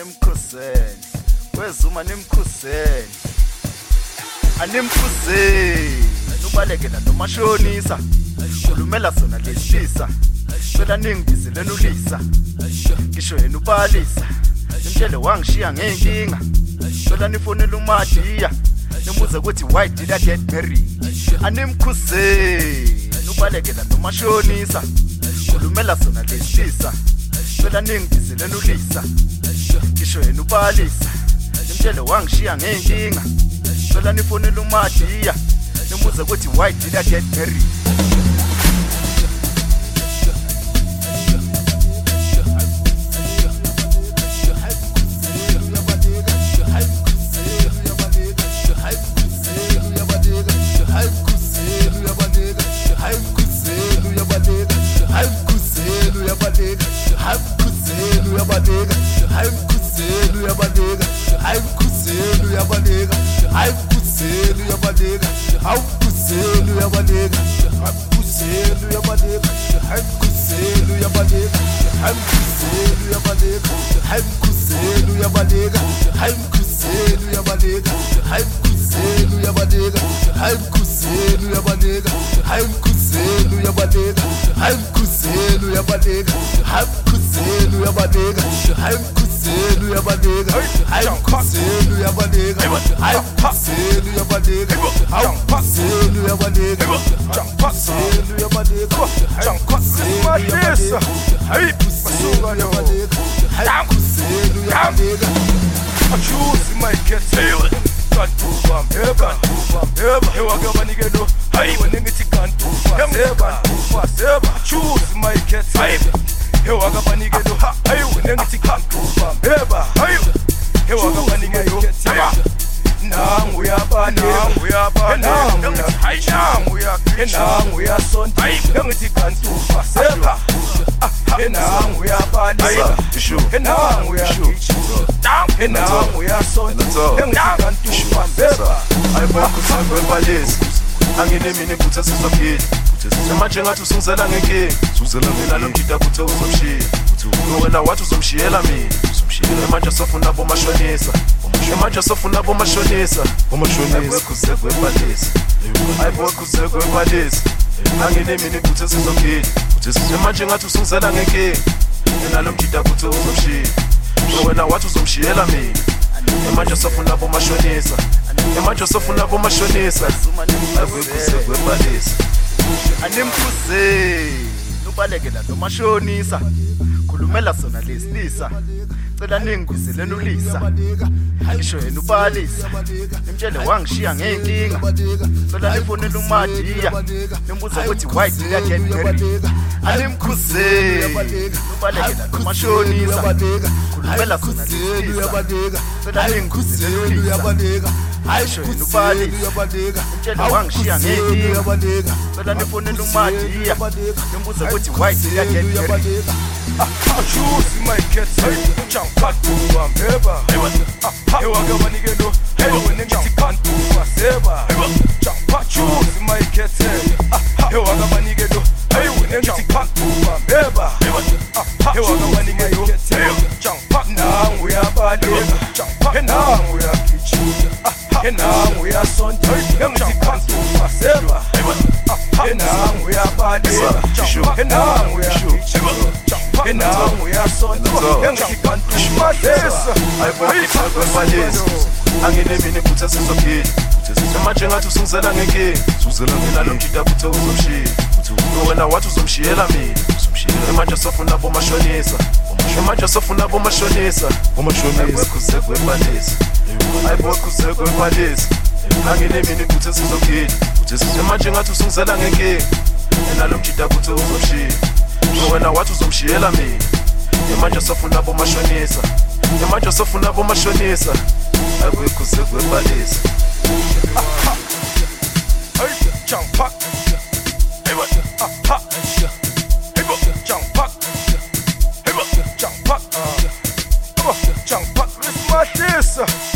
nimkhuzeni wezuma nimkhuzeni animkhuzeni ubalekela nomashonisa khulumela sona lesisa cela ningibizele nulisa ngisho yena ubalisa imtshele wangishiya ngenkinga cela nifonele uMadiya nimuze ukuthi why did I get married animkhuzeni ubalekela nomashonisa khulumela sona lesisa cela ningibizele nulisa ngisho yena ubalisa imtshele wangishiya ngenkinga cela nifonele uMadiya nimuze ukuthi why did I get married Anginemini kuthe sizofika manje ngathi usungizela ngenkingi uzela mina lomjida kuthe uzomshiya wena wathi uzomshiyela mina manje sofuna bomashonisa ayibokuzekwebalisa anginemini kuthe sizofika manje ngathi usungizela ngenkingi mina lomjida kuthe uzomshiya wena wathi uzomshiyela mina manje sofuna bomashonisa ayibokuzekwebalisa animkhuzeni ubalekela nomashonisa khulumela sona lesisa cela ningibizele nulisa ngisho yena ubalisa imtshele wangishiya ngenkinga cela nifonele uMadiya nimuze ukuthi why did I get married animkhuzeni ubalekela nomashonisa khulumela sona lesisa cela ningibizele nulisa Aisho yena ubalisa imtshele wangishiya ngenkinga cela nifonele uMadiya nimuze ukuthi why did I get married choose my kids jump back to Bamba hewa gabanikelo hewa nengithi kantu waseba jump back choose my kids hewa gabanikelo hewa nengithi kantu Bamba hewa gabanikelo jump back now we are baleka jump back now we are kitchen now we are sonto nengithi kantu waseba now we are baleka jump now we are kitchen now we are sonto nengithi kantu waseba ayibokuzekwebalisa anginemini kuthe sizofika manje ngathi usungizela ngenkingi mina lomjida kuthe uzomshiya wena wathi uzomshiyela mina manje sofuna bomashonisa ayibokuzekwebalisa anginemini kuthe sizofika manje ngathi usungizela ngenkingi mina lomjida kuthe uzomshiya wena wathi uzomshiyela mina manje sofuna bomashonisa ayibokuzekwebalisa jump back jump back, it's my this.